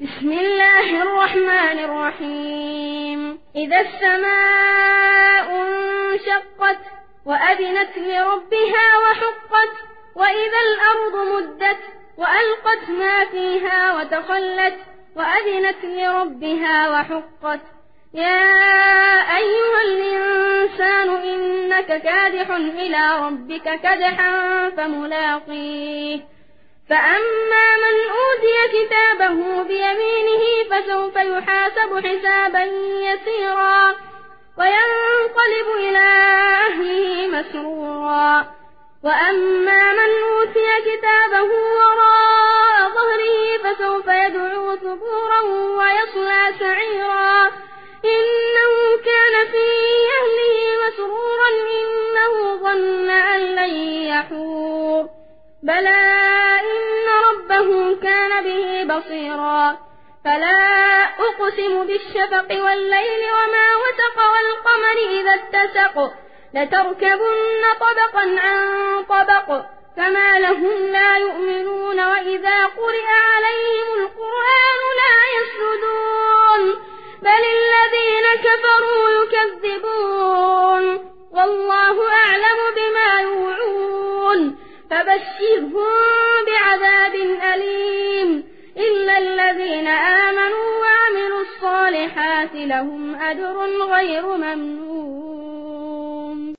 بسم الله الرحمن الرحيم. إذا السماء انشقت وأذنت لربها وحقت وإذا الأرض مدت وألقت ما فيها وتخلت وأذنت لربها وحقت. يا أيها الإنسان إنك كادح إلى ربك كدحا فملاقيه. فأما من أوتي كتابه بيمينه فسوف يحاسب حسابا يسيرا وينقلب إلى أهله مسرورا. وأما من أوتي كتابه وراء ظهره فسوف يدعو ثبورا ويصلى سعيرا إنه كان في أهله مسرورا إنه ظن أن لن يحور. بلى إن ربه كان به بصيرا. فلا أقسم بالشفق والليل وما وسق والقمر إذا اتسق لتركبن طبقا عن طبق فما لهم لا يؤمنون وإذا قرئ عليهم القرآن لا يسجدون بل الذين كفروا يكذبون والله أعلم بما يوعون. فبشرهم بعذاب أليم إلا الذين آمنوا وعملوا الصالحات لهم أجر غير ممنون.